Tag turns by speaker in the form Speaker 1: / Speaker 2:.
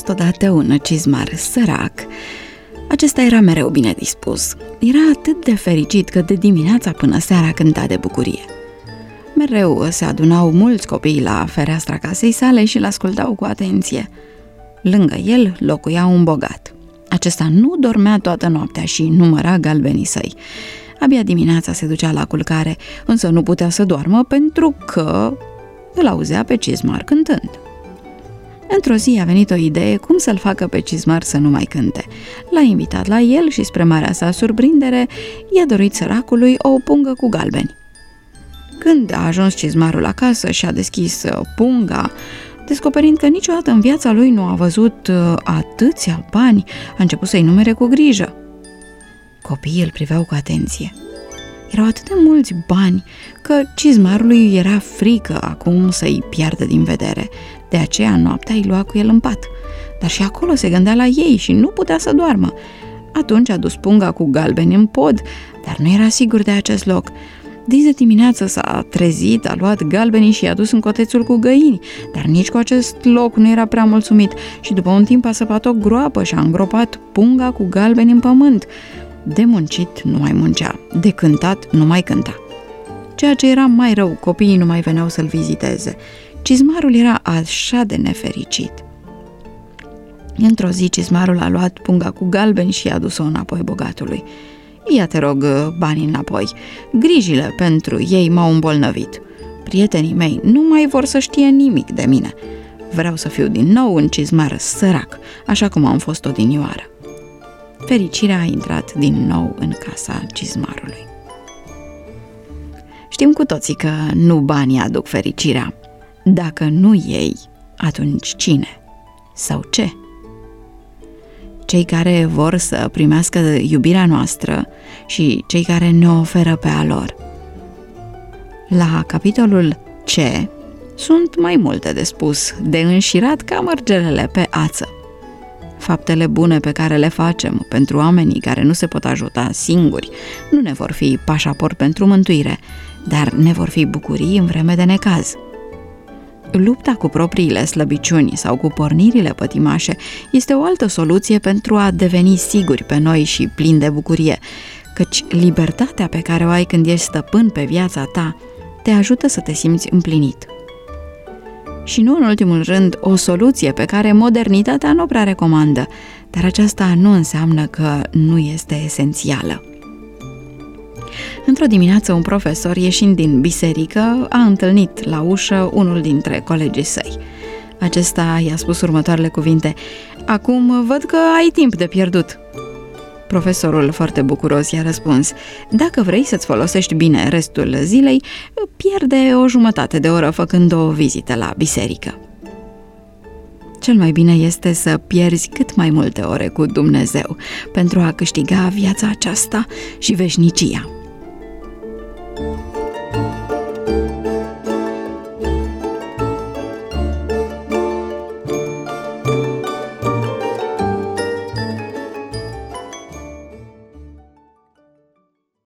Speaker 1: fost odată un cizmar sărac. Acesta era mereu bine dispus. Era atât de fericit că de dimineața până seara cânta de bucurie. Mereu se adunau mulți copii la fereastra casei sale și l-ascultau cu atenție. Lângă el locuia un bogat. Acesta nu dormea toată noaptea și număra galbenii săi. Abia dimineața se ducea la culcare, însă nu putea să doarmă pentru că îl auzea pe cizmar cântând. Într-o zi a venit o idee cum să-l facă pe cizmar să nu mai cânte. L-a invitat la el și, spre marea sa surprindere, i-a dorit săracului o pungă cu galbeni. Când a ajuns cizmarul acasă și a deschis punga, descoperind că niciodată în viața lui nu a văzut atâția bani, a început să-i numere cu grijă. Copiii îl priveau cu atenție. Erau atât de mulți bani că cizmarului era frică acum să-i piardă din vedere. De aceea noaptea îi lua cu el în pat. Dar și acolo se gândea la ei și nu putea să doarmă. Atunci a dus punga cu galbeni în pod, dar nu era sigur de acest loc. De dimineață s-a trezit, a luat galbenii și i-a dus în cotețul cu găini, dar nici cu acest loc nu era prea mulțumit și după un timp a săpat o groapă și a îngropat punga cu galbeni în pământ. De muncit nu mai muncea, de cântat nu mai cânta. Ceea ce era mai rău, copiii nu mai veneau să-l viziteze. Cizmarul era așa de nefericit. Într-o zi, cizmarul a luat punga cu galbeni și i-a dus-o înapoi bogatului. Ia te rog banii înapoi. Grijile pentru ei m-au îmbolnăvit. Prietenii mei nu mai vor să știe nimic de mine. Vreau să fiu din nou un cizmar sărac, așa cum am fost odinioară. Fericirea a intrat din nou în casa cizmarului. Știm cu toții că nu banii aduc fericirea. Dacă nu ei, atunci cine? Sau ce? Cei care vor să primească iubirea noastră și cei care ne oferă pe a lor. La capitolul Ce sunt mai multe de spus, de înșirat ca mărgelele pe ață. Faptele bune pe care le facem pentru oamenii care nu se pot ajuta singuri nu ne vor fi pașaport pentru mântuire, dar ne vor fi bucurii în vreme de necaz. Lupta cu propriile slăbiciuni sau cu pornirile pătimașe este o altă soluție pentru a deveni siguri pe noi și plini de bucurie, căci libertatea pe care o ai când ești stăpân pe viața ta te ajută să te simți împlinit. Și nu în ultimul rând, o soluție pe care modernitatea nu prea recomandă, dar aceasta nu înseamnă că nu este esențială. Într-o dimineață, un profesor, ieșind din biserică, a întâlnit la ușă unul dintre colegii săi. Acesta i-a spus următoarele cuvinte: "Acum văd că ai timp de pierdut." Profesorul, foarte bucuros, i-a răspuns: "Dacă vrei să-ți folosești bine restul zilei, pierde o jumătate de oră făcând o vizită la biserică." Cel mai bine este să pierzi cât mai multe ore cu Dumnezeu pentru a câștiga viața aceasta și veșnicia.